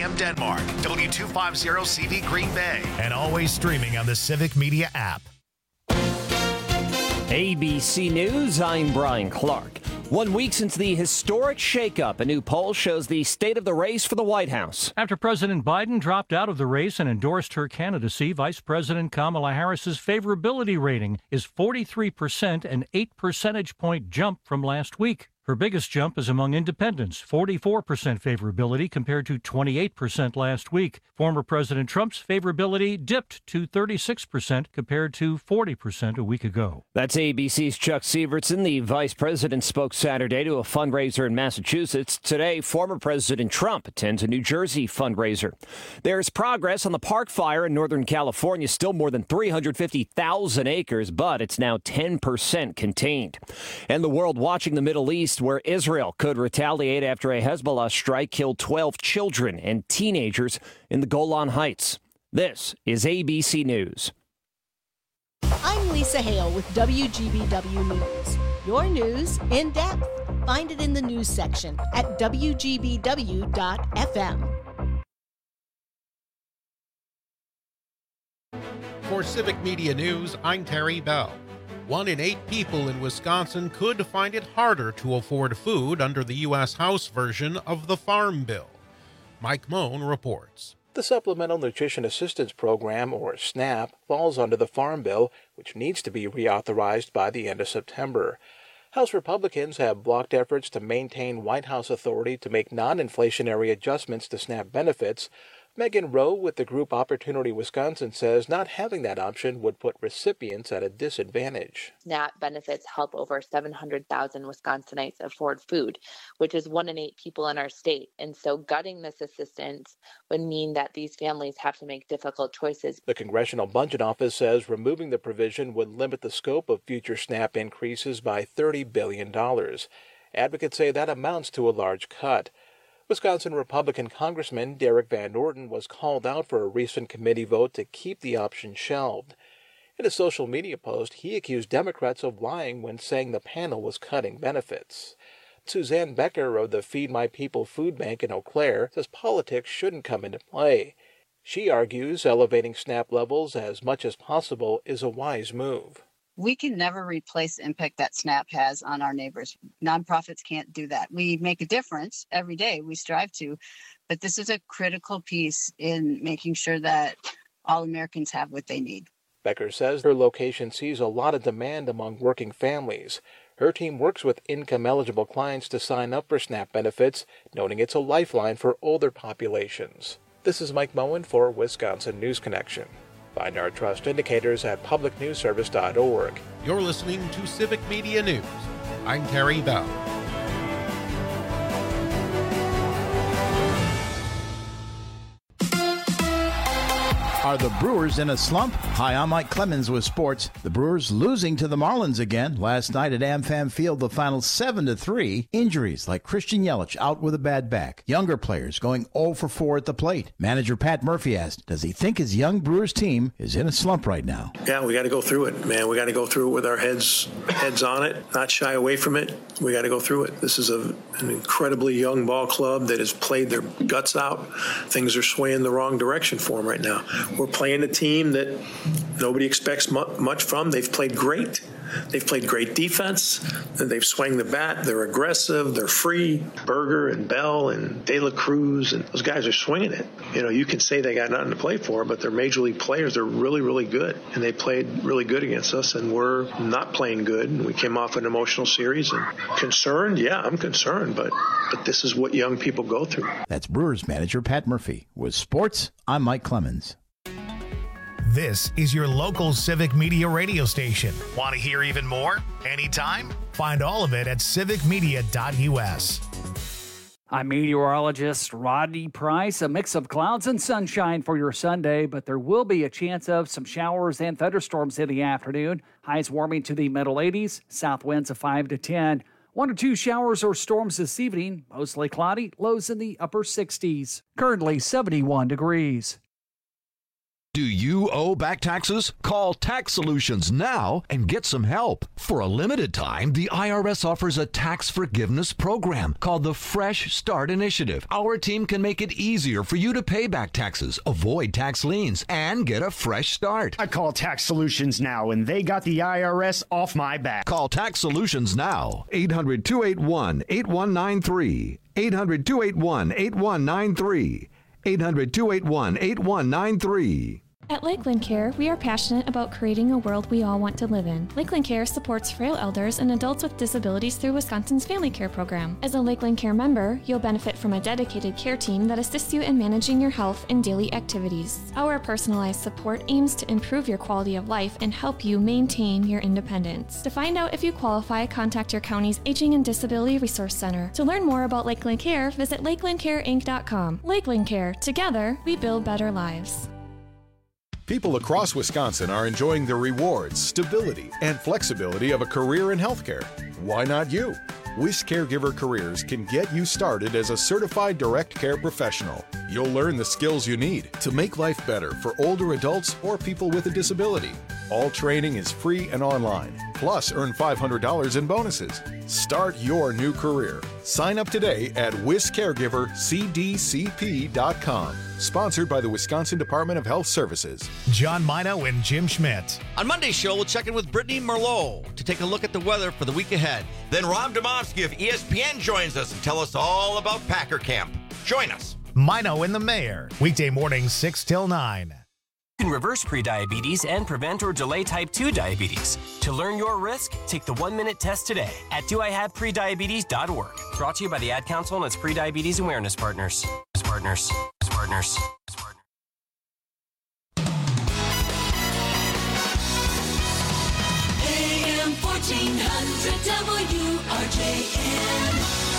AM Denmark, W250CV Green Bay, and always streaming on the Civic Media app. ABC News, I'm Brian Clark. 1 week since the historic shakeup, a new poll shows the state of the race for the White House. After President Biden dropped out of the race and endorsed her candidacy, Vice President Kamala Harris's favorability rating is 43%, an 8 percentage point jump from last week. Her biggest jump is among independents, 44% favorability compared to 28% last week. Former President Trump's favorability dipped to 36% compared to 40% a week ago. That's ABC's Chuck Sievertson. The vice president spoke Saturday to a fundraiser in Massachusetts. Today, former President Trump attends a New Jersey fundraiser. There's progress on the Park Fire in Northern California, still more than 350,000 acres, but it's now 10% contained. And the world watching the Middle East, where Israel could retaliate after a Hezbollah strike killed 12 children and teenagers in the Golan Heights. This is ABC News. I'm Lisa Hale with WGBW News. Your news in depth. Find it in the news section at WGBW.FM. For Civic Media News, I'm Terry Bell. 1 in 8 people in Wisconsin could find it harder to afford food under the U.S. House version of the Farm Bill. Mike Moen reports. The Supplemental Nutrition Assistance Program, or SNAP, falls under the Farm Bill, which needs to be reauthorized by the end of September. House Republicans have blocked efforts to maintain White House authority to make non-inflationary adjustments to SNAP benefits. Megan Rowe with the group Opportunity Wisconsin says not having that option would put recipients at a disadvantage. SNAP benefits help over 700,000 Wisconsinites afford food, which is 1 in 8 people in our state. And so gutting this assistance would mean that these families have to make difficult choices. The Congressional Budget Office says removing the provision would limit the scope of future SNAP increases by $30 billion. Advocates say that amounts to a large cut. Wisconsin Republican Congressman Derek Van Orden was called out for a recent committee vote to keep the option shelved. In a social media post, he accused Democrats of lying when saying the panel was cutting benefits. Suzanne Becker of the Feed My People Food Bank in Eau Claire says politics shouldn't come into play. She argues elevating SNAP levels as much as possible is a wise move. We can never replace the impact that SNAP has on our neighbors. Nonprofits can't do that. We make a difference every day. We strive to, but this is a critical piece in making sure that all Americans have what they need. Becker says her location sees a lot of demand among working families. Her team works with income-eligible clients to sign up for SNAP benefits, noting it's a lifeline for older populations. This is Mike Moen for Wisconsin News Connection. Find our trust indicators at publicnewsservice.org. You're listening to Civic Media News. I'm Terry Bell. Are the Brewers in a slump? Hi, I'm Mike Clemens with sports. The Brewers losing to the Marlins again. Last night at AmFam Field, the final 7-3. Injuries like Christian Yelich out with a bad back. Younger players going 0 for 4 at the plate. Manager Pat Murphy asked, does he think his young Brewers team is in a slump right now? Yeah, we got to go through it, man. We got to go through it with our heads on it, not shy away from it. We got to go through it. This is an incredibly young ball club that has played their guts out. Things are swaying the wrong direction for them right now. We're playing a team that nobody expects much from. They've played great. They've played great defense. They've swung the bat. They're aggressive. They're free. Berger and Bell and De La Cruz, and those guys are swinging it. You know, you can say they got nothing to play for, but they're major league players. They're really, really good, and they played really good against us, and we're not playing good. And we came off an emotional series. And concerned? Yeah, I'm concerned, but this is what young people go through. That's Brewers manager Pat Murphy. With sports, I'm Mike Clemens. This is your local Civic Media radio station. Want to hear even more? Anytime? Find all of it at civicmedia.us. I'm meteorologist Rodney Price. A mix of clouds and sunshine for your Sunday, but there will be a chance of some showers and thunderstorms in the afternoon. Highs warming to the middle 80s, south winds of 5 to 10. 1 or 2 showers or storms this evening, mostly cloudy, lows in the upper 60s. Currently 71 degrees. Do you owe back taxes? Call Tax Solutions now and get some help. For a limited time, the IRS offers a tax forgiveness program called the Fresh Start Initiative. Our team can make it easier for you to pay back taxes, avoid tax liens, and get a fresh start. I call Tax Solutions now, and they got the IRS off my back. Call Tax Solutions now. 800-281-8193. 800-281-8193. 800-281-8193. At Lakeland Care, we are passionate about creating a world we all want to live in. Lakeland Care supports frail elders and adults with disabilities through Wisconsin's Family Care Program. As a Lakeland Care member, you'll benefit from a dedicated care team that assists you in managing your health and daily activities. Our personalized support aims to improve your quality of life and help you maintain your independence. To find out if you qualify, contact your county's Aging and Disability Resource Center. To learn more about Lakeland Care, visit lakelandcareinc.com. Lakeland Care. Together, we build better lives. People across Wisconsin are enjoying the rewards, stability, and flexibility of a career in healthcare. Why not you? WIS Caregiver Careers can get you started as a certified direct care professional. You'll learn the skills you need to make life better for older adults or people with a disability. All training is free and online. Plus, earn $500 in bonuses. Start your new career. Sign up today at wiscaregivercdcp.com. Sponsored by the Wisconsin Department of Health Services. John Mino and Jim Schmidt. On Monday's show, we'll check in with Brittany Merlot to take a look at the weather for the week ahead. Then Rob Domofsky of ESPN joins us and tell us all about Packer Camp. Join us. Mino and the Mayor. Weekday mornings 6 till 9. You can reverse prediabetes and prevent or delay type 2 diabetes. To learn your risk, take the 1-minute test today at doihaveprediabetes.org. Brought to you by the Ad Council and its Prediabetes Awareness Partners. Partners. AM 1400 WRJN.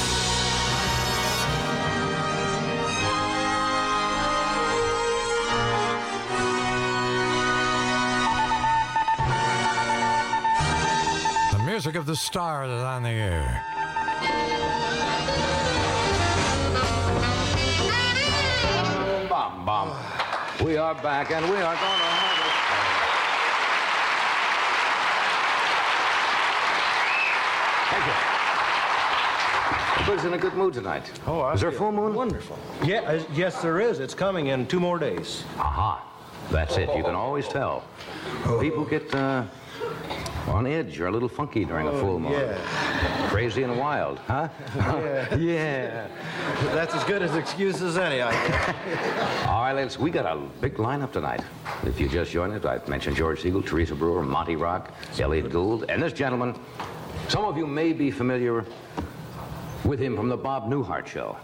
The music of the stars is on the air. Bomb, bomb. We are back, and we are going to have it. Thank you. Everybody's in a good mood tonight. Oh, is there a full moon? Wonderful. Yeah, yes, there is. It's coming in 2 more days. Aha. That's it. You can always tell. People get on edge or a little funky during a full moon. Yeah. Crazy and wild, huh? Yeah. Yeah. That's as good as excuse as any, I guess. All right, we got a big lineup tonight. If you just joined us, I've mentioned George Siegel, Teresa Brewer, Monty Rock, Elliot Gould, and this gentleman. Some of you may be familiar with him from the Bob Newhart Show.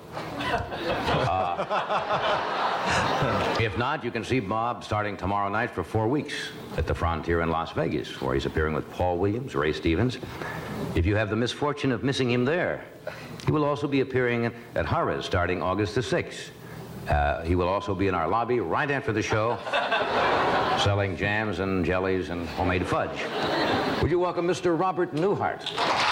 If not, you can see Bob starting tomorrow night for 4 weeks at the Frontier in Las Vegas, where he's appearing with Paul Williams, Ray Stevens. If you have the misfortune of missing him there, he will also be appearing at Harrah's starting August the 6th. He will also be in our lobby right after the show, selling jams and jellies and homemade fudge. Would you welcome Mr. Robert Newhart?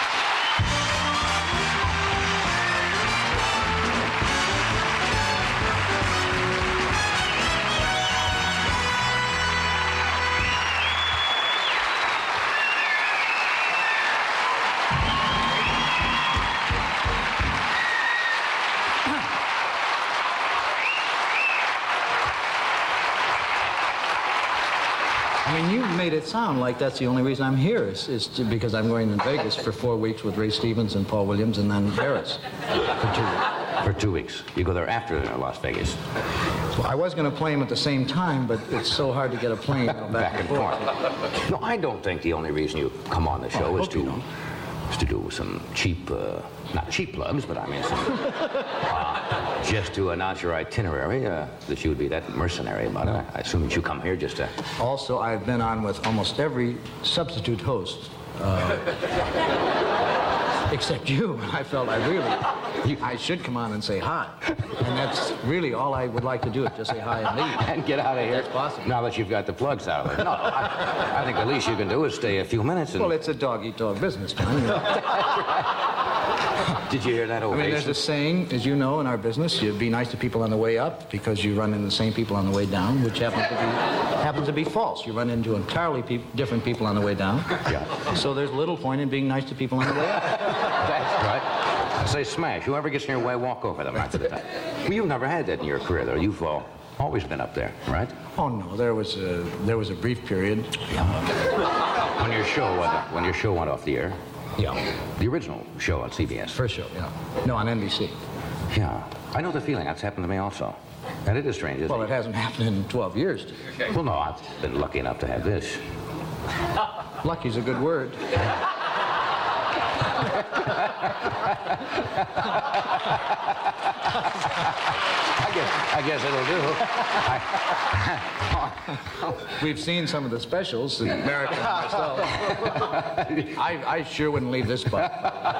Made it sound like that's the only reason I'm here is because I'm going to Vegas for 4 weeks with Ray Stevens and Paul Williams and then Harris for 2 weeks. You go there after Las Vegas. Well, I was going to play him at the same time, but it's so hard to get a plane back and forth. No, I don't think the only reason you come on the show is to do some cheap, not cheap plugs, but I mean some, just to announce your itinerary, that you would be that mercenary about it. I assume that you come here just to... Also, I've been on with almost every substitute host, except you. I felt I should come on and say hi. And that's really all I would like to do, is just say hi and leave. And get out of here. That's possible. Now that you've got the plugs out of it. No, I think the least you can do is stay a few minutes and... Well, it's a dog-eat-dog business, man. You know? Did you hear that ovation? I mean, there's a saying, as you know, in our business, you be nice to people on the way up because you run into the same people on the way down, which happens to be false. You run into entirely different people on the way down. Yeah. So there's little point in being nice to people on the way up. That's right. I say smash. Whoever gets in your way, walk over them after the time. Well, you've never had that in your career, though. You've always been up there, right? Oh no, there was a brief period. When your show went off the air. Yeah. The original show on CBS. First show, yeah. No, on NBC. Yeah. I know the feeling. That's happened to me also. And it is strange, isn't it? Well, it hasn't happened in 12 years. Well, no, I've been lucky enough to have this. Lucky's a good word. I guess it'll do. We've seen some of the specials, America and myself. I sure wouldn't leave this spot.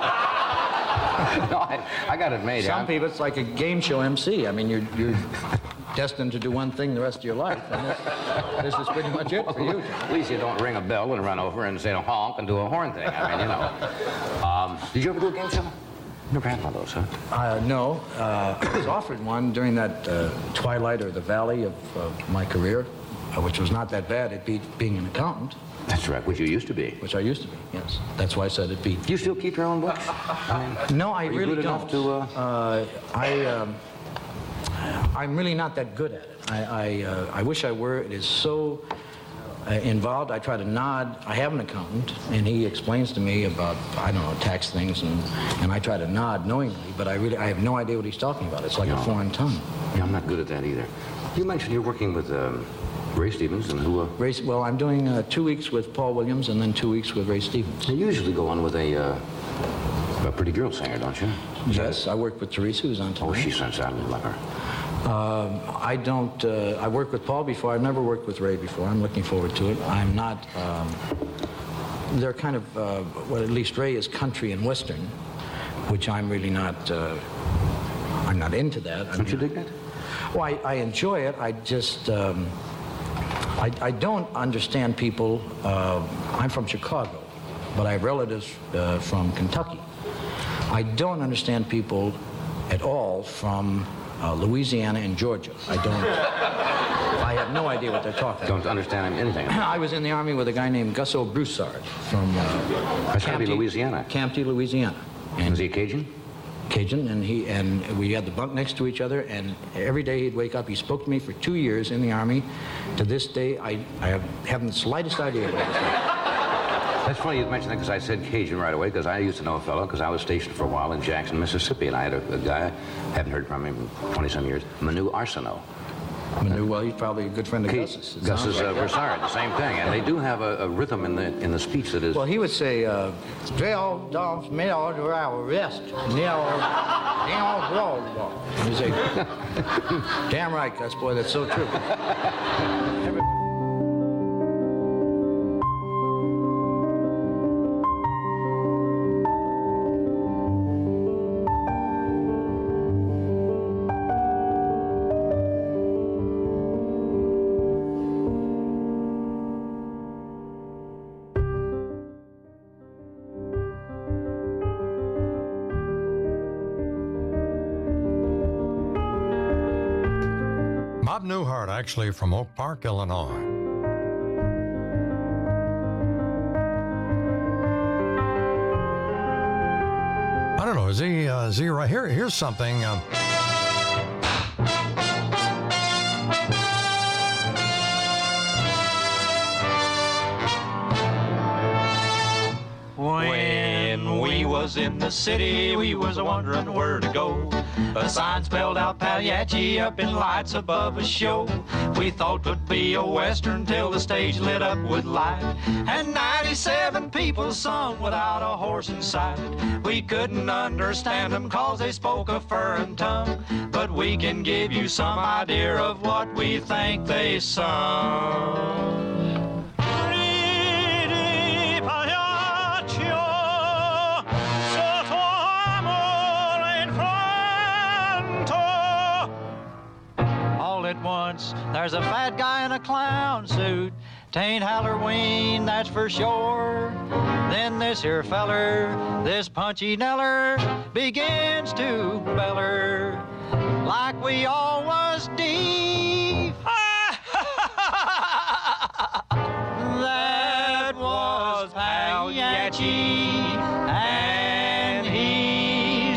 No, I got it made. Some people, it's like a game show MC. I mean, you're destined to do one thing the rest of your life. And this is pretty much it for you. At least you don't ring a bell and run over and say honk and do a horn thing. I mean, you know. Did you ever do a game show? Never had one of those, huh? No. I was offered one during that twilight or the valley of my career, which was not that bad. It beat being an accountant. That's right, which you used to be. Which I used to be, yes. That's why I said it beat. Do you still keep your own books? No, I really don't. To, I'm really not that good at it. I wish I were. It is so involved. I try to nod. I have an accountant, and he explains to me about, I don't know, tax things, and I try to nod knowingly, but I have no idea what he's talking about. It's like a foreign tongue. Yeah, I'm not good at that either. You mentioned you're working with Ray Stevens, and who? Well, I'm doing 2 weeks with Paul Williams and then 2 weeks with Ray Stevens. You usually go on with a pretty girl singer, don't you? Yes, I work with Teresa, who's on tonight. Oh, she sounds out like her. I don't, I worked with Paul before. I've never worked with Ray before. I'm looking forward to it. I'm not, they're kind of, well, at least Ray is country and Western, which I'm really not, I'm not into that. Don't you dig that? Well, I enjoy it. I just, I don't understand people. I'm from Chicago, but I have relatives from Kentucky. I don't understand people at all from Louisiana and Georgia. I have no idea what they're talking about. Don't understand anything. I was in the Army with a guy named Gusso Broussard from Campty, Louisiana. Campty, Louisiana. And was he a Cajun? Cajun, and we had the bunk next to each other, and every day he'd wake up. He spoke to me for 2 years in the Army. To this day, I haven't the slightst idea what it was like. That's funny you mentioned that, because I said Cajun right away, because I used to know a fellow, because I was stationed for a while in Jackson, Mississippi, and I had a guy, I haven't heard from him in 20-some years, Manu Arsenault. Manu, well, he's probably a good friend of Gus's. Gus's Broussard, the same thing, and they do have a rhythm in the speech that is... Well, he would say, "Drill, dogs, mill, rest, nil, you say, damn right, Gus, boy, that's so true. Bob Newhart, actually from Oak Park, Illinois. I don't know, is he right here? Here's something. When we was in the city, we was a-wondering where to go. A sign spelled out Pagliacci up in lights above a show. We thought 'twould be a western till the stage lit up with light. And 97 people sung without a horse in sight. We couldn't understand them 'cause they spoke a foreign tongue. But we can give you some idea of what we think they sung. At once, there's a fat guy in a clown suit. 'Tain't Halloween, that's for sure. Then this here feller, this punchy neller, begins to beller like we all was deep. That was Pagliacci, and he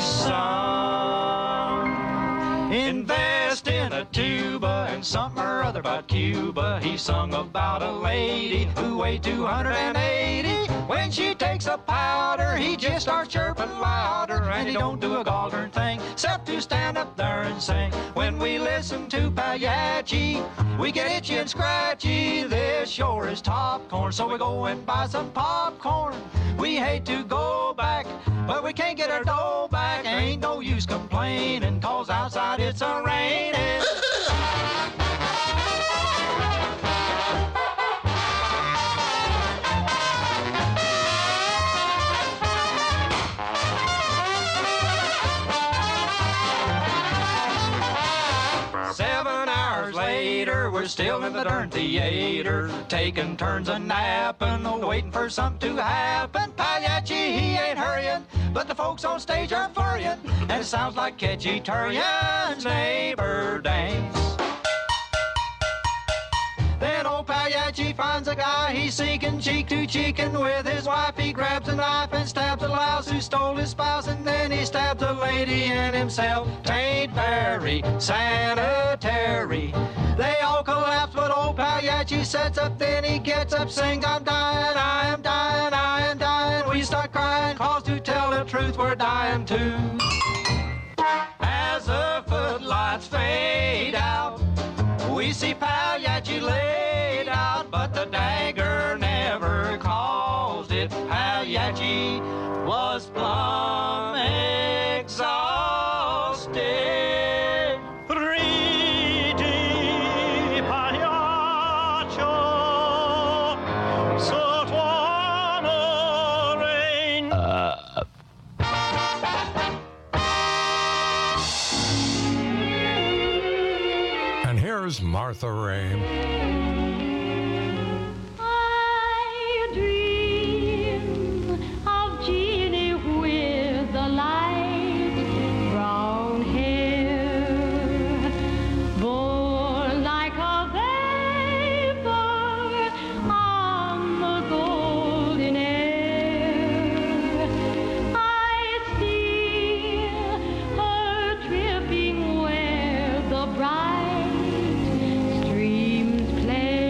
sung. Invest in a tuba and something or other about Cuba. He sung about a lady who weighed 280. When she takes a powder, he just starts chirping louder, and he don't do a gall darn thing except to stand up there and sing. When we listen to Pagliacci, we get itchy and scratchy. This sure is top corn, so we go and buy some popcorn. We hate to go back, but we can't get our dough back. Ain't no use complaining, 'cause outside it's a-raining. 7 hours later, we're still in the darn theater, taking turns a napping, waiting for something to happen. Pagliacci, he ain't hurrying, but the folks on stage are furrying, and it sounds like Catchy Turian's neighbor dance. Then old Pagliacci finds a guy, he's sinking cheek to cheek, and with his wife he grabs a knife and stabs a louse who stole his spouse, and then he stabs a lady and himself. Tain't very sanitary. They all collapse, but old Pagliacci sets up, then he gets up, sings, I'm dying, I am dying, I am dying. We start crying, 'cause to tell the truth, we're dying too. As the footlights fade out, we see Pagliacci laid out, but the dagger never caused it. Pagliacci was plumb exhausted. Ridi Pagliaccio, sotto rain. And here's Martha Rain. I dream of Jeannie with the light brown hair, born like a vapor on the golden air. I see her dripping where the bright streams play.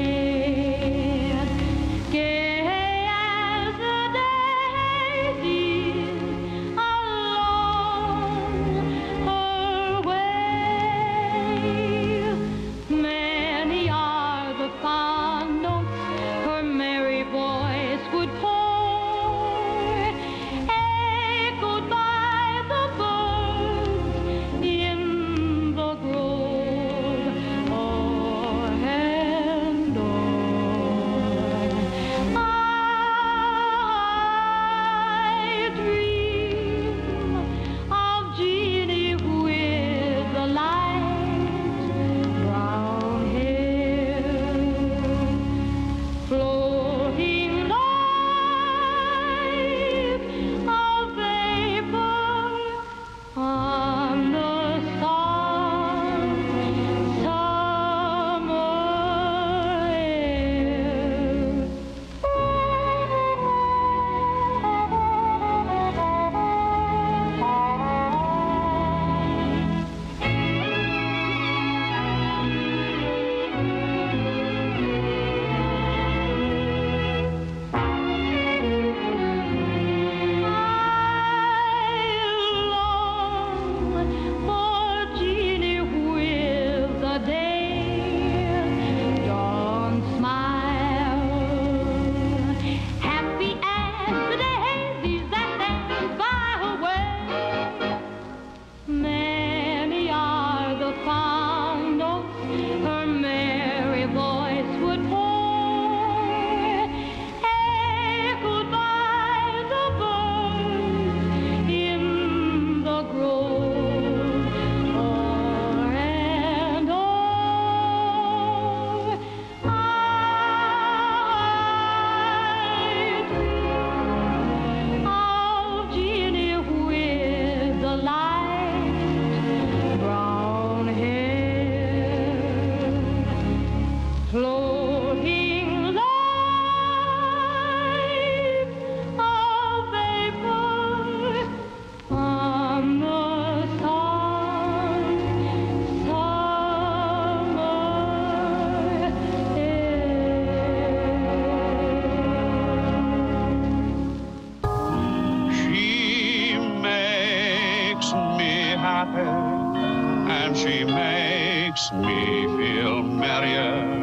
makes me feel merrier.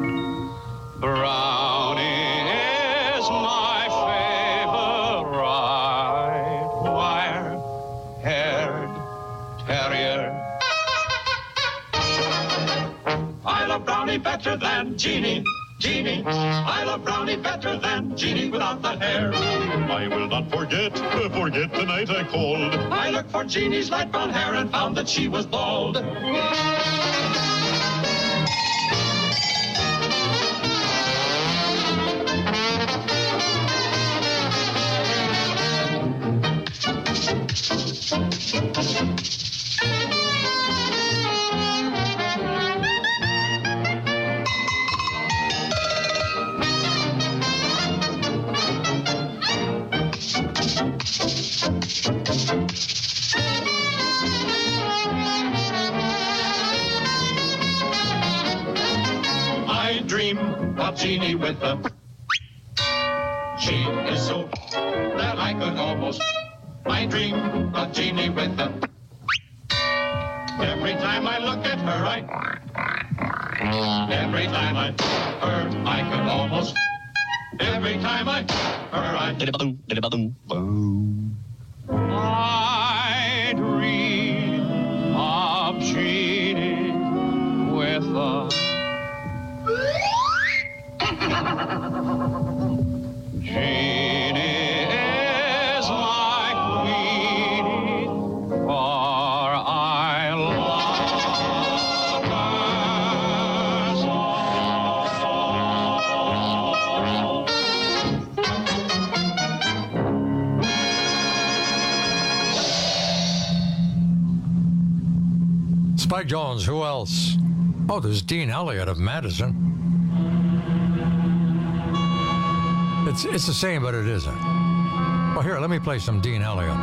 Brownie is my favorite wire-haired terrier. I love Brownie better than Jeannie. Jeannie, I love Brownie better than Jeannie without the hair. I will not forget the night I called. I looked for Jeannie's light brown hair and found that she was bald. I dream of Jeannie with a... She is so that I could almost... I dream of Jeannie with a... Every time I look at her, every time I her, I could almost... Every time I her, I dream of Jeannie with a... Jeannie is my queenie, for I love her so. Spike Jones, who else? Oh, there's Dean Elliott of Madison. It's the same, but it isn't. Well, here, let me play some Dean Elliott.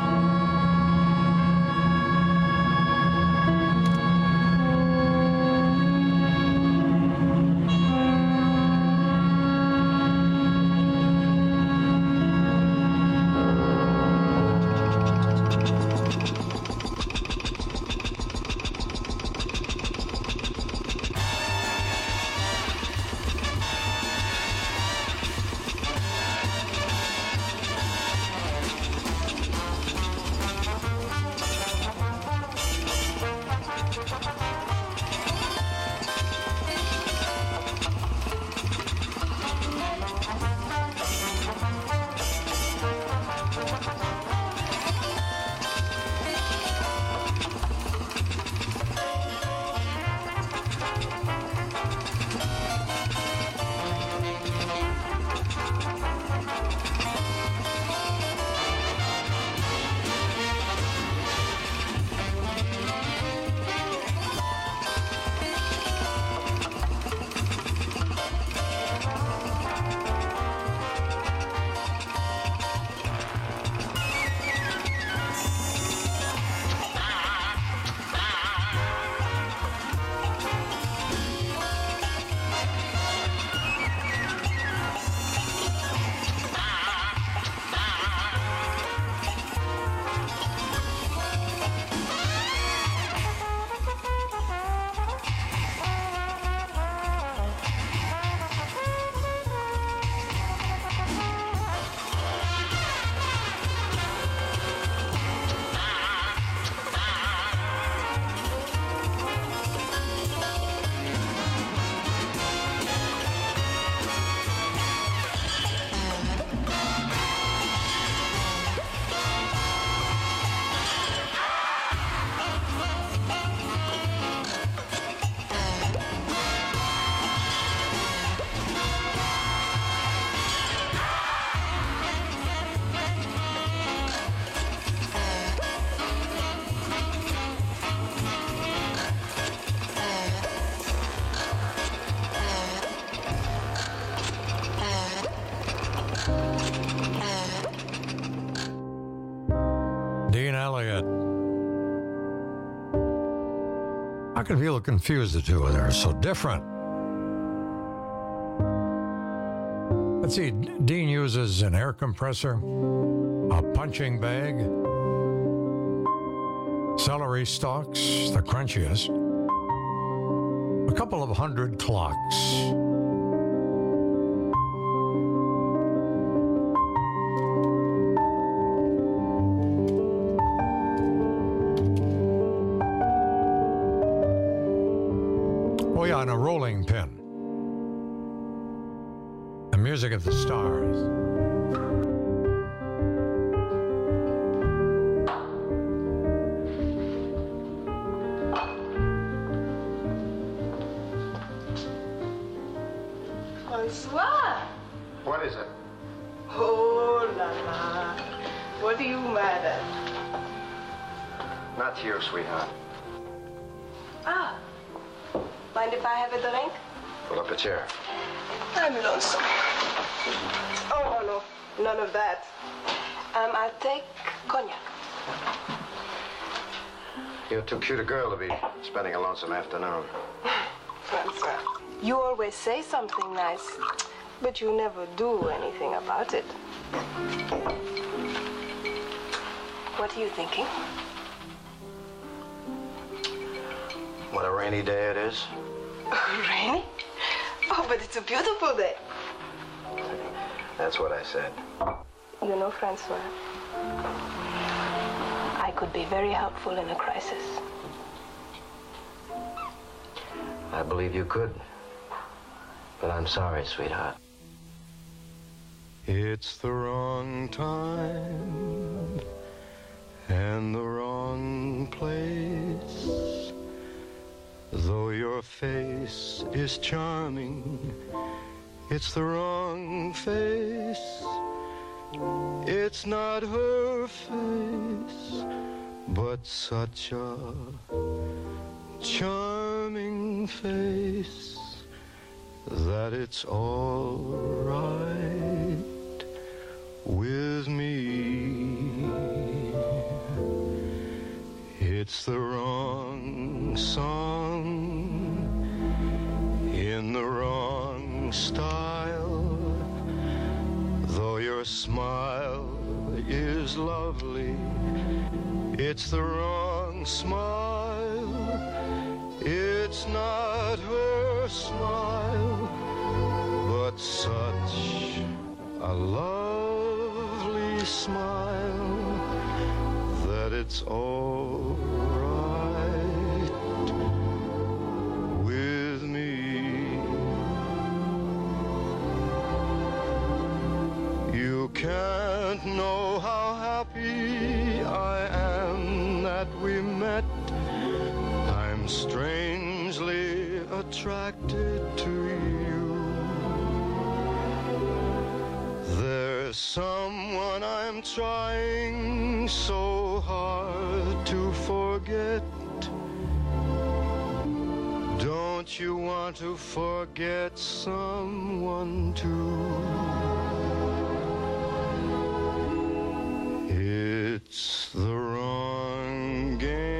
Dean Elliott. How can people confuse the two? They're so different. Let's see, Dean uses an air compressor, a punching bag, celery stalks, the crunchiest, a couple of hundred clocks. Oh yeah, and a rolling pin. The music of the stars. Bonsoir. What is it? Oh la la. What are you mad at? Not you, sweetheart. Ah. Mind if I have a drink? Pull up a chair. I'm lonesome. Oh, no. None of that. I'll take cognac. You're too cute a girl to be spending a lonesome afternoon. Francois, you always say something nice, but you never do anything about it. What are you thinking? What a rainy day it is. Rainy? Oh, but it's a beautiful day. That's what I said. You know, Francois, I could be very helpful in a crisis. I believe you could. But I'm sorry, sweetheart. It's the wrong time and the wrong place. Though your face is charming, it's the wrong face. It's not her face, but such a charming face that it's all right with me. It's the wrong song in the wrong style. Though your smile is lovely, it's the wrong smile. It's not her smile, but such a lovely smile that it's all right with me. You can't know how happy I am that we met. I'm strangely attracted to you. There's someone I'm trying so hard to forget. Don't you want to forget someone too? It's the wrong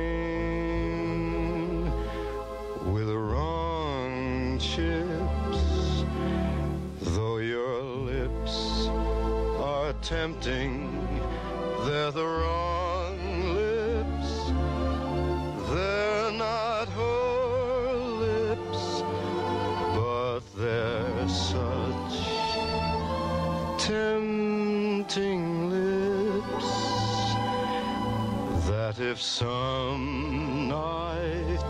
game with the wrong chips. Though your lips are tempting, they're the wrong lips. They're not her lips, but they're such tempting lips that if some night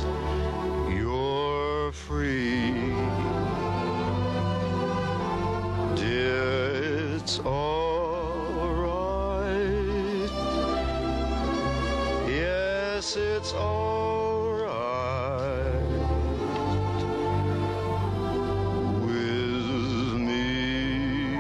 you're free, dear, it's all right. Yes, it's all right with me.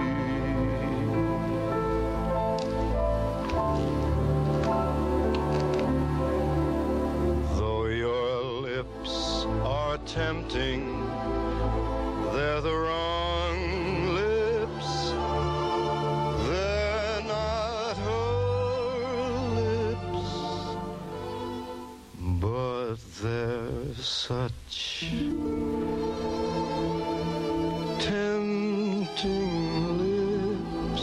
Though your lips are tempting, they're the wrong lips. They're not her lips, but they're such tempting lips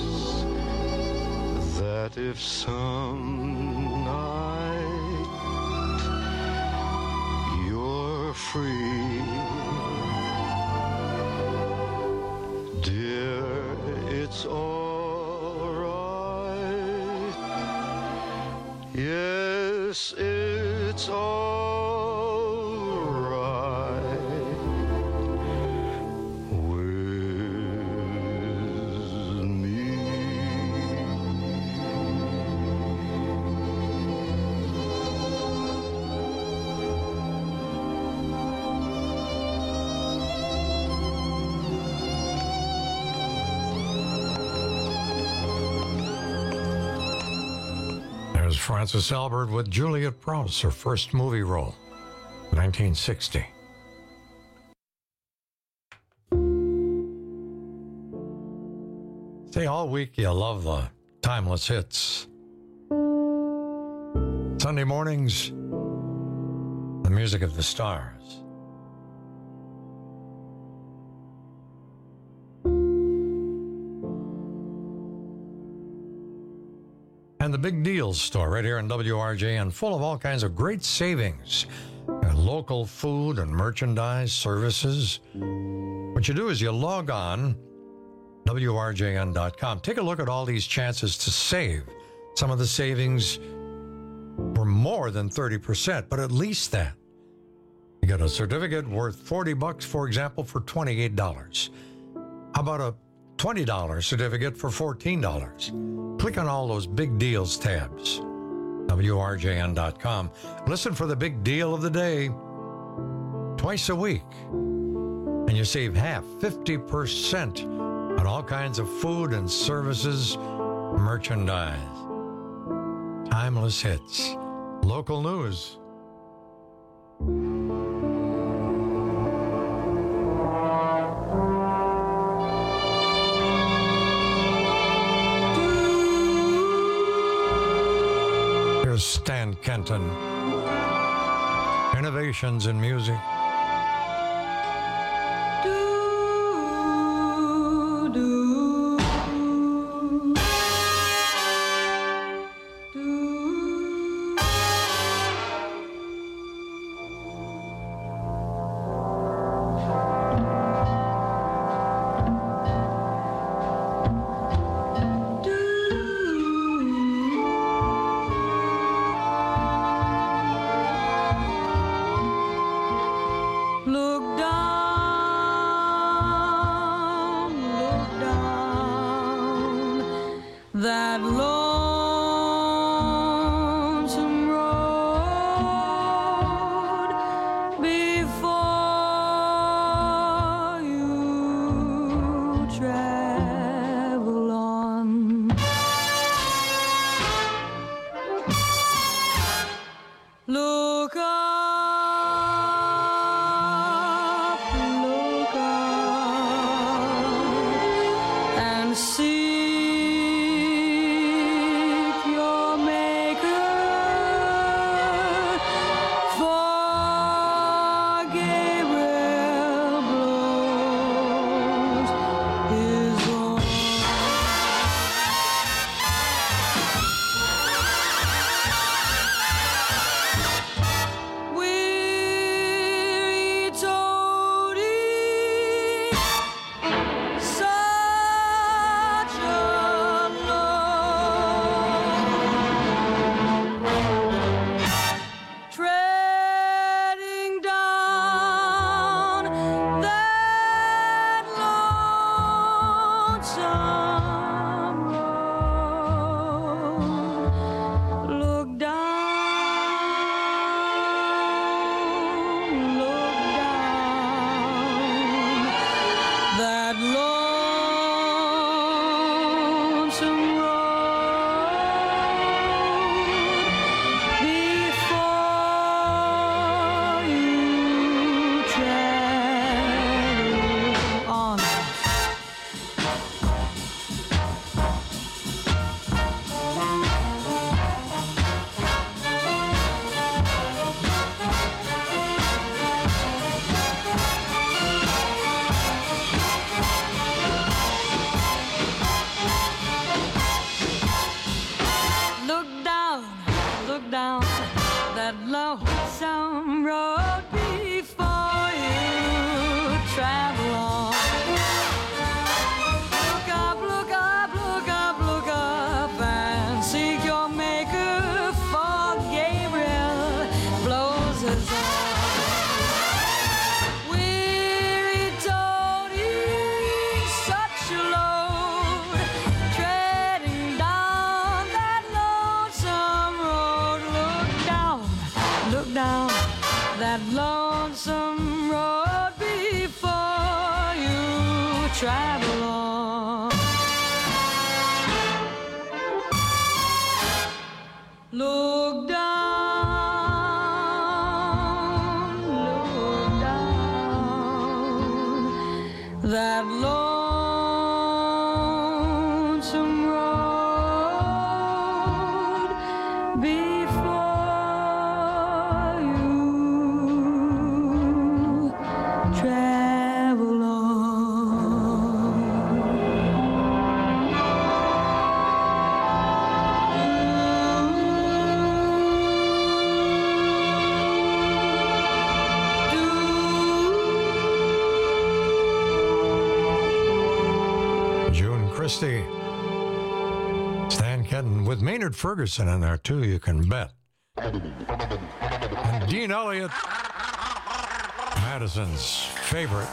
that if some night you're free, Dear, it's all right. Yes, it's all right with me. There's Frances Albert with Juliet Prowse, her first movie role, 1960. Say, all week you love the timeless hits. Sunday mornings, the music of the stars. And the Big Deals store right here in WRJN, full of all kinds of great savings. Local food and merchandise, services. What you do is you log on, WRJN.com. Take a look at all these chances to save. Some of the savings were more than 30%, but at least that. You get a certificate worth $40, for example, for $28. How about a $20 certificate for $14? Click on all those Big Deals tabs. WRJN.com. Listen for the big deal of the day twice a week. And you save half, 50% on all kinds of food and services, merchandise. Timeless hits. Local news. Here's Stan Kenton. Innovations in music. that lonesome road before you travel on. Look down, that lonesome road before you travel June Christie. Stan Kenton with Maynard Ferguson in there, too, you can bet. And Dean Elliott, Madison's favorite.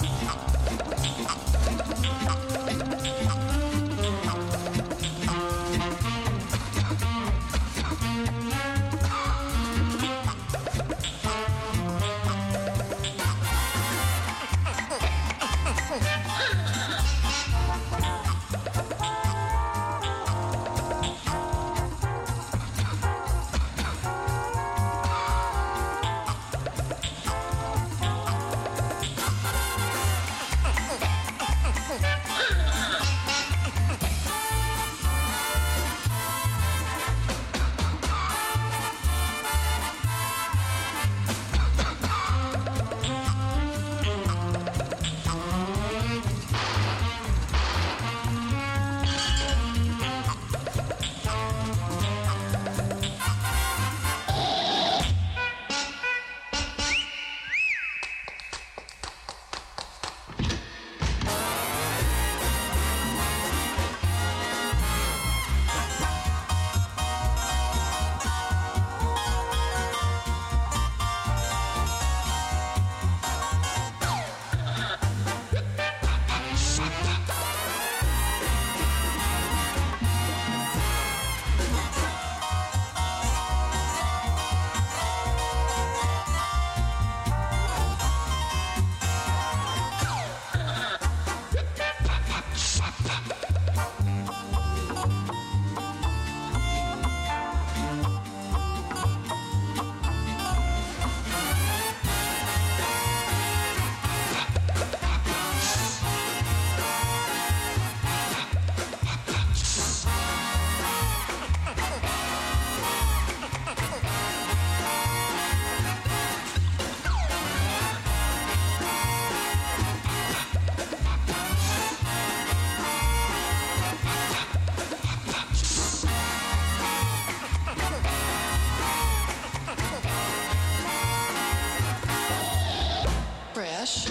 Fresh.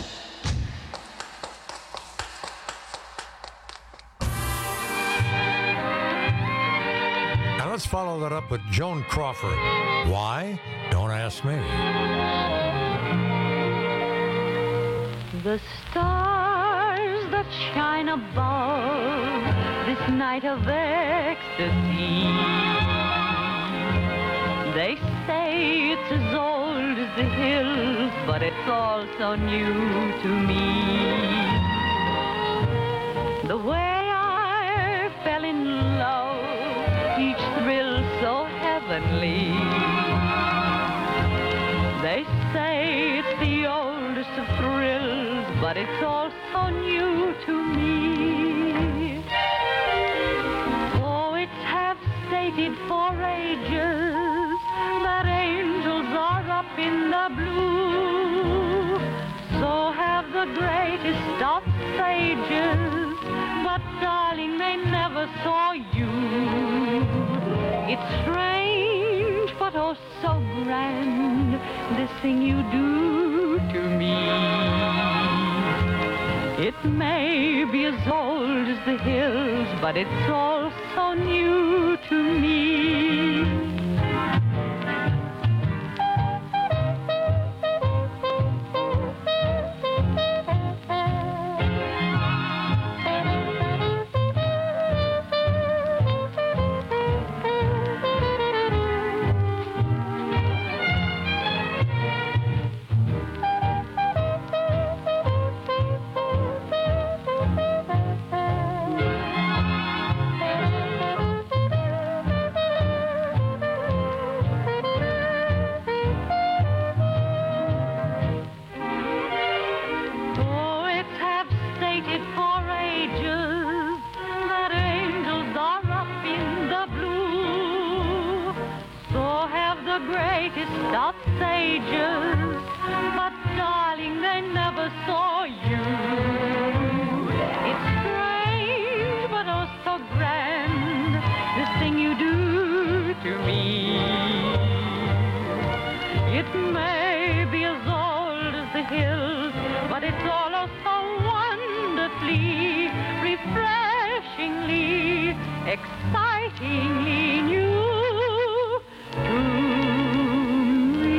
Now let's follow that up with Joan Crawford. Why? Don't ask me. The stars that shine above this night of ecstasy, they say it's as old as the hills, but it's all so new to me. The way I fell in love, each thrill so heavenly. They say it's the oldest of thrills, but it's all so new to me. Poets have stated for ages that angels are up in the blue. So have the greatest of sages, but darling, they never saw you. It's strange, but oh so grand, this thing you do to me. It may be as old as the hills, but it's all so new to me. soft sages, but darling, they never saw you. It's strange, but oh so grand, this thing you do to me. It may be as old as the hills, but it's all oh so wonderfully, refreshingly, excitingly new to me.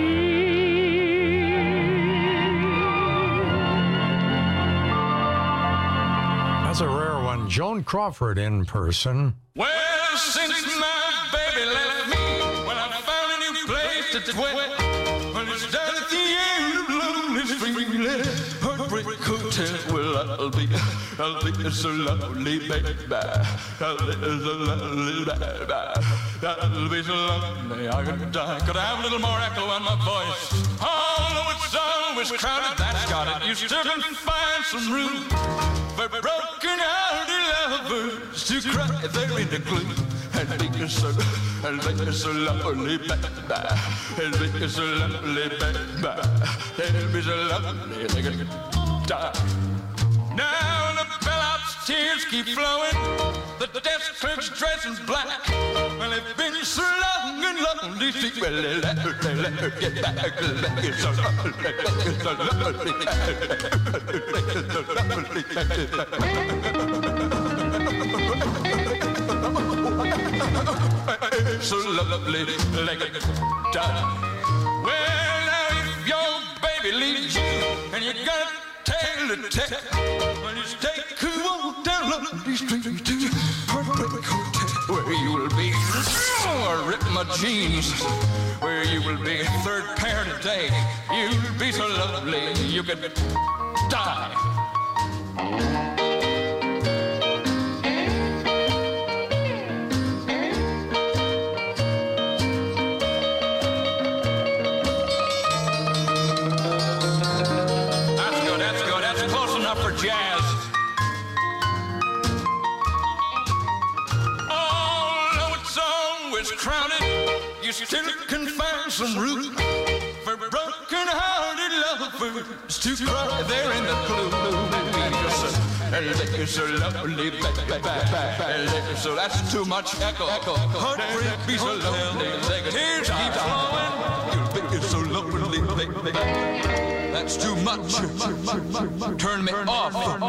That's a rare one. Joan Crawford in person. Well, since my baby left me, well, I found a new place to dwell. Well, it's down at the end of Lonely Street, Heartbreak Hotel. Well, I'll be so lonely, baby. I'll be so lonely, baby. I'll be so lonely, I could die. Could I have a little more echo on my voice? Although it's always crowded, that's got it. You still can find some room for broken-hearted lovers to cry there in the gloom. And make you so lonely, baby. And make you so lonely, baby. And be so lonely, they could die. Now the bellhop's tears keep flowing, the desk clerk's dress is black. Well, they've been so long and lonely, well, they let her get back. It's so lonely, it's so lonely, so lovely, like a die. Well, now if your baby leaves you and you got a tale to tell, well, just take a walk down Lonely Street to Heartbreak Hotel, where you will be, or rip my jeans, where you will be third pair today. You'll be so lovely you could die. Jazz. Although it's always crowded, you still can find some room for broken-hearted lovers to cry there in the gloom. You're so lonely, baby. So that's too much echo. Heartbreak be so lonely. Tears keep flowing. You're so lonely, baby. That's too much. Turn me off.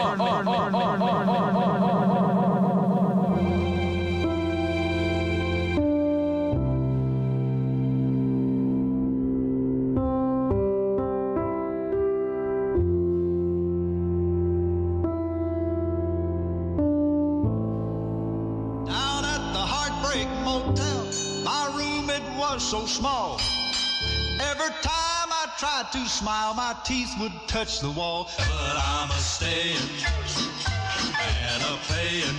Down at the Heartbreak Motel, my room, it was so small. Every time I tried to smile, my teeth would touch the wall. But I'm a staying and a paying.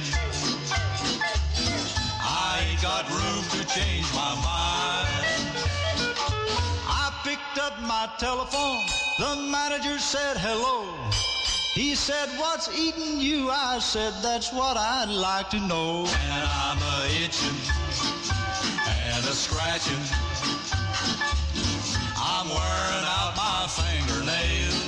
I ain't got room to change my mind. I picked up my telephone. The manager said hello. He said, what's eating you? I said, that's what I'd like to know. And I'm a itching and a scratching. I'm wearing out my fingernails.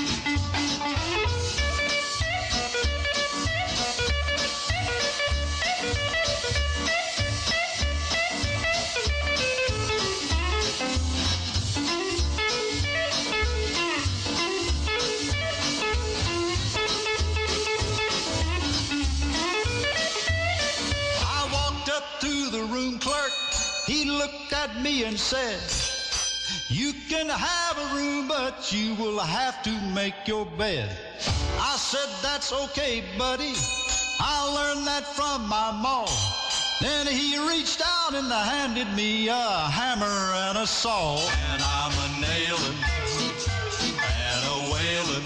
I walked up to the room clerk. He looked at me and said, you can have a room, but you will have to make your bed. I said, that's okay, buddy. I learned that from my ma. Then he reached out and handed me a hammer and a saw. And I'm a nailing and a wailing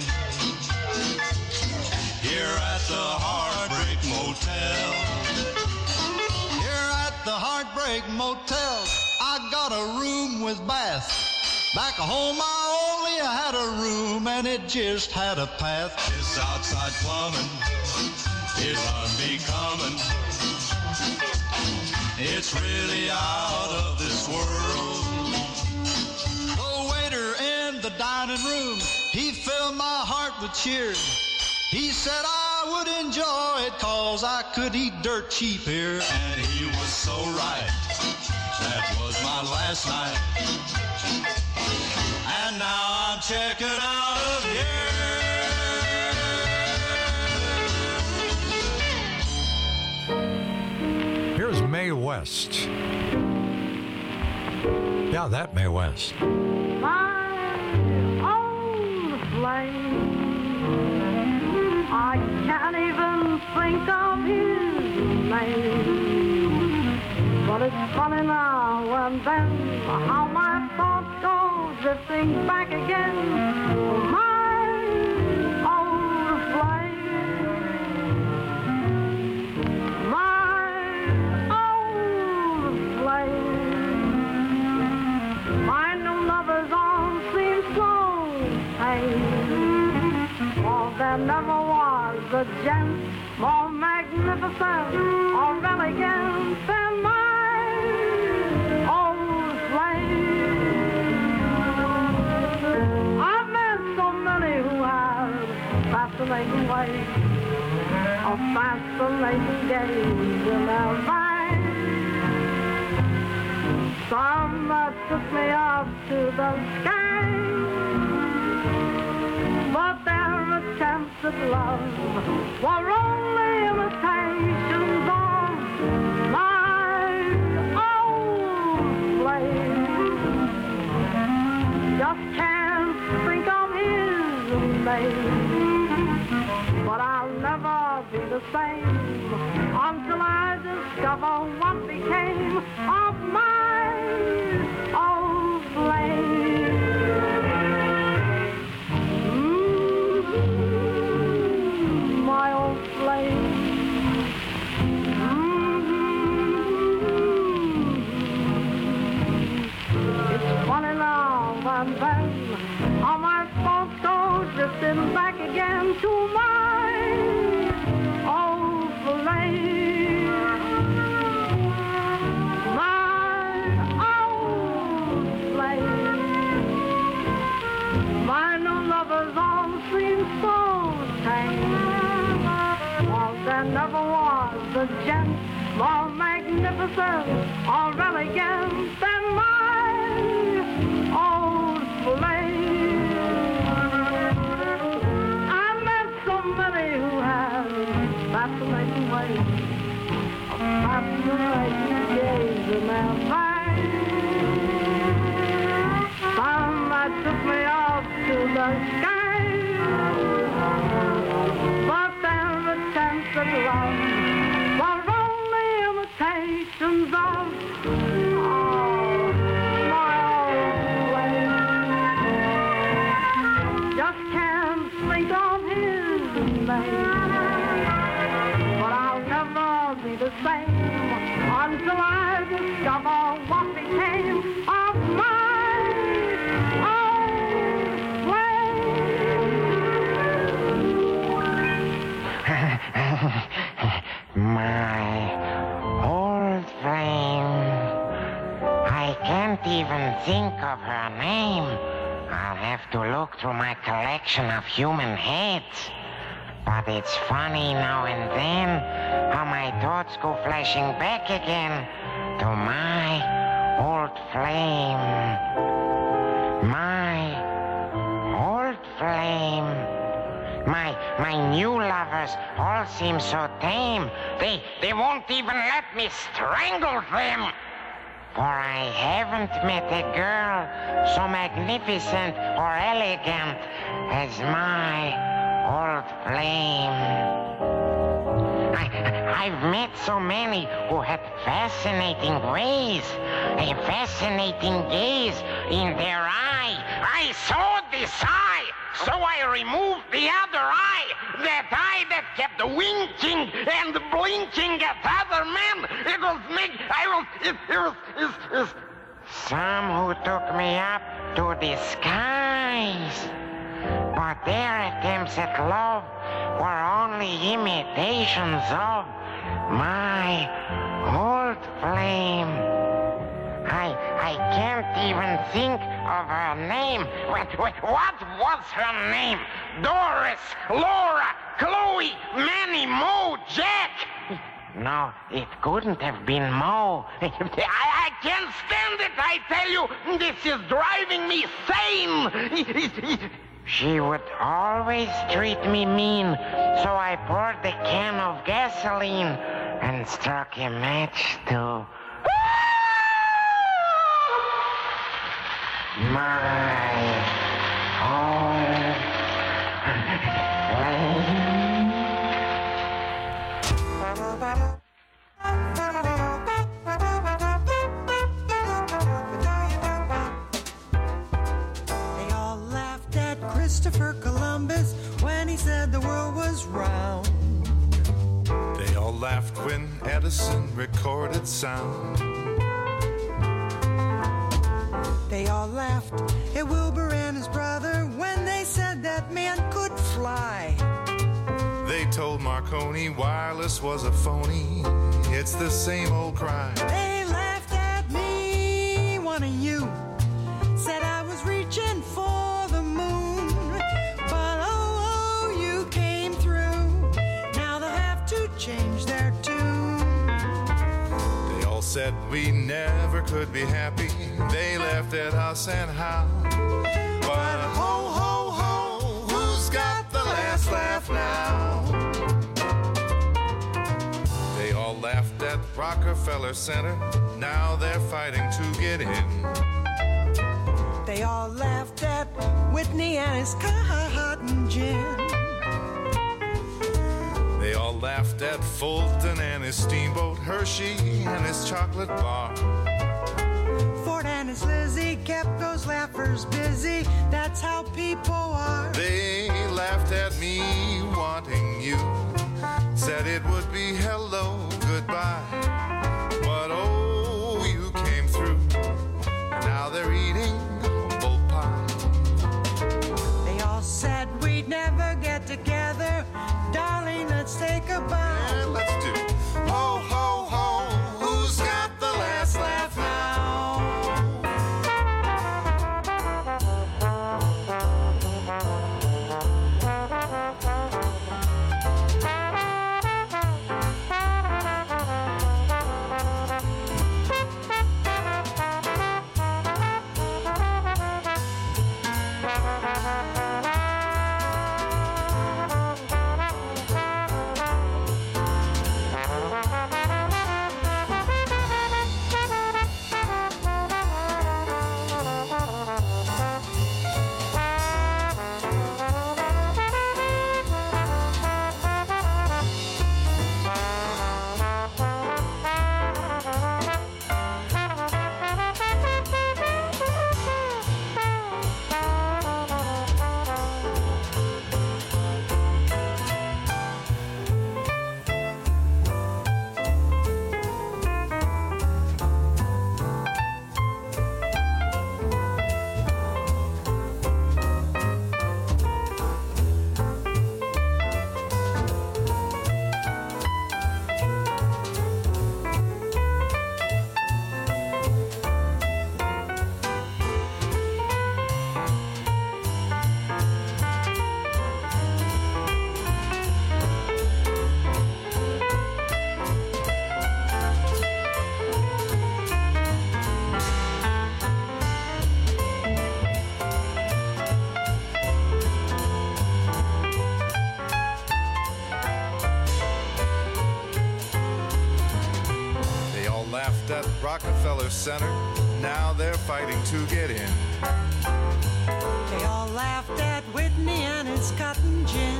here at the Heartbreak Motel. Here at the Heartbreak Motel, I got a room with bath. Back home I only had a room and it just had a path. This outside plumbing is unbecoming. It's really out of this world. dining room. He filled my heart with cheer. He said I would enjoy it 'cause I could eat dirt cheap here. And he was so right. That was my last night. And now I'm checking out of here. Here's Mae West. Yeah, that Mae West. My old flame, I can't even think of his name. But it's funny now and then how my thoughts go drifting back again. My old flame, my old flame. My new lover's arms seem so tame. Oh, there never was a gent more magnificent or elegant than my old flame. I've met so many who have fascinating ways, or fascinating gaze in their mind. Some that took me up to the sky, but their attempts at love were only imitations of my old flame. Just can't think of his name, but I'll never be the same until I discover what became of my old flame. My old flame. It's funny now and then how my thoughts go drifting back again to my old flame. My old flame. My new lover's arms seem so tame. Well, there never was a gent more magnificent or elegant than my old flame. I've met so many who have fascinating ways, a fascinating gaze in their mind. Some that took me up to the sky, but their attempts at love were only imitations of my old flame. Just can't think of his name, but I'll never be the same until I discover what became of my old My old flame. I can't even think of her name. I'll have to look through my collection of human heads. But it's funny now and then how my thoughts go flashing back again to my old flame. My old flame. My new lovers all seem so tame. They won't even let me strangle them. For I haven't met a girl so magnificent or elegant as my old flame. I've met so many who had fascinating ways, a fascinating gaze in their eye. I saw this eye, so I removed the other eye, that eye that kept winking and blinking at other men. It was me. Some who took me up to the skies, but their attempts at love were only imitations of my old flame. I I can't even think of her name. Wait, what was her name? Doris, Laura, Chloe, Manny, Mo, Jack. No, it couldn't have been Mo. I can't stand it, I tell you. This is driving me sane. She would always treat me mean, so I poured a can of gasoline and struck a match to my own flame. They all laughed at Christopher Columbus when he said the world was round. They all laughed when Edison recorded sound. They all laughed at Wilbur and his brother when they said that man could fly. They told Marconi wireless was a phony. It's the same old cry. They laughed at me, one of you said I was reaching for the moon. But oh, you came through. Now they'll have to change their tune. They all said we never could be happy. They laughed at us and how. But ho, ho, ho, who's got the last laugh now? They all laughed at Rockefeller Center. Now they're fighting to get in. They all laughed at Whitney and his cotton gin. They all laughed at Fulton and his steamboat, Hershey and his chocolate bar. Ford and his Lizzie kept those laughers busy. That's how people are. They laughed at me wanting you. Said it would be hello, goodbye. But oh, you came through. Now they're eating humble pie. They all said we'd never get together. Darling, let's take a bite. Yeah, let's do. Ho, ho, ho, who's got the last laugh now? Rockefeller Center. Now they're fighting to get in. They all laughed at Whitney and his cotton gin.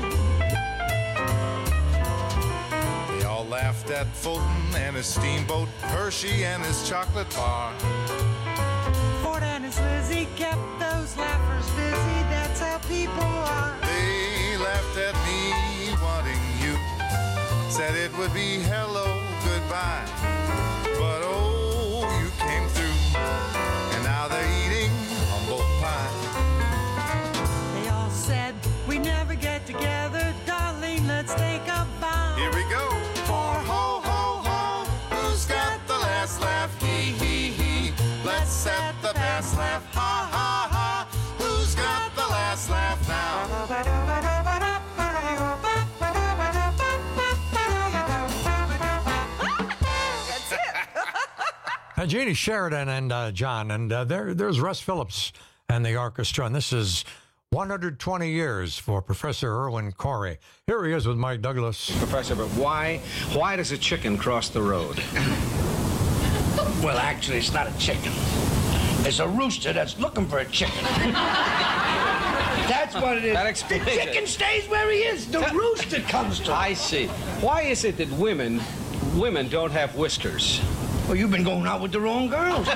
They all laughed at Fulton and his steamboat, Hershey and his chocolate bar. Ford and his Lizzie kept those laughers busy. That's how people are. They laughed at me wanting you. Said it would be hello, goodbye. But oh, you came through. And now they're eating humble pie. They all said we never get together. Darling, let's take a bow. Here we go. For ho, ho, ho. Who's got the last laugh? Hee, hee, hee. Let's have Jeannie Sheridan and John, and there's Russ Phillips and the orchestra, and this is 120 years for Professor Irwin Corey. Here he is with Mike Douglas. Professor, but why does a chicken cross the road? Well, actually, it's not a chicken. It's a rooster that's looking for a chicken. That's what it is. That explains the chicken it. stays where he is. The rooster comes to him. I see. Why is it that women don't have whiskers? Well, you've been going out with the wrong girls.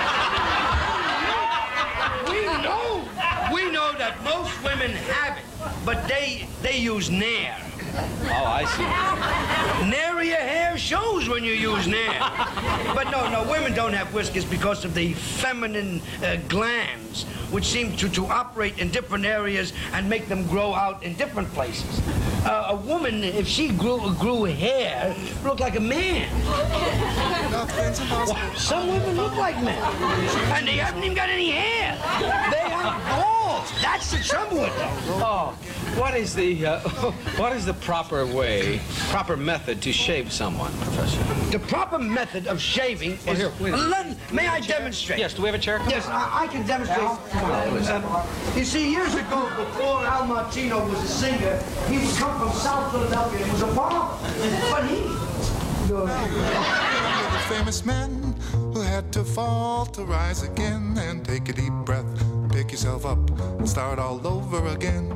We know that most women have it, but they use Nair. Oh, I see. Nair of your hair shows when you use Nair. But no, women don't have whiskers because of the feminine glands, which seem to operate in different areas and make them grow out in different places. A woman, if she grew hair, looked like a man. Well, some women look like men, and they haven't even got any hair. They have balls. That's the trouble with them. Oh, what is the proper method to shave someone, Professor? The proper method of shaving is... May I demonstrate? Yes, do we have a chair? Yes, I can demonstrate. Come on. You see, years ago, before Al Martino was a singer, he would come from South Philadelphia and was a barber. But he... The famous men who had to fall to rise again and take a deep breath, pick yourself up, and start all over again.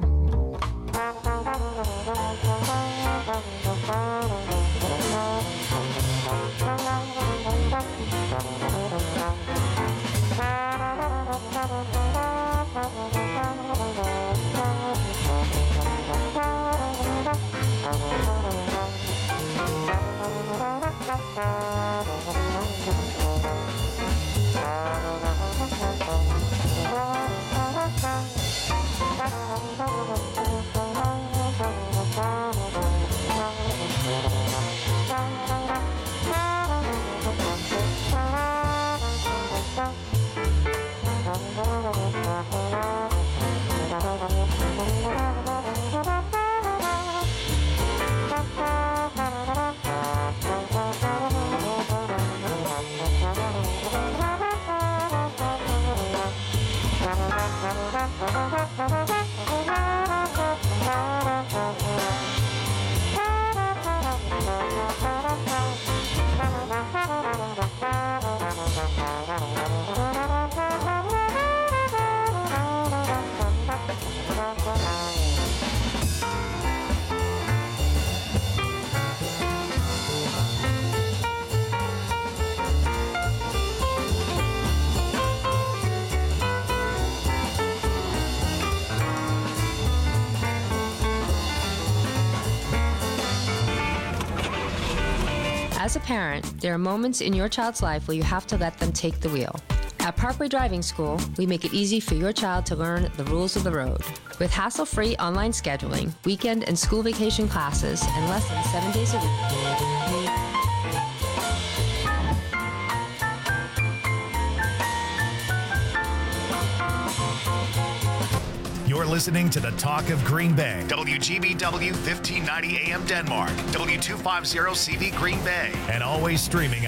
As a parent, there are moments in your child's life where you have to let them take the wheel. At Parkway Driving School, we make it easy for your child to learn the rules of the road. With hassle-free online scheduling, weekend and school vacation classes, and lessons 7 days a week. You're listening to the Talk of Green Bay. WGBW 1590 AM Denmark. W250 CV Green Bay. And always streaming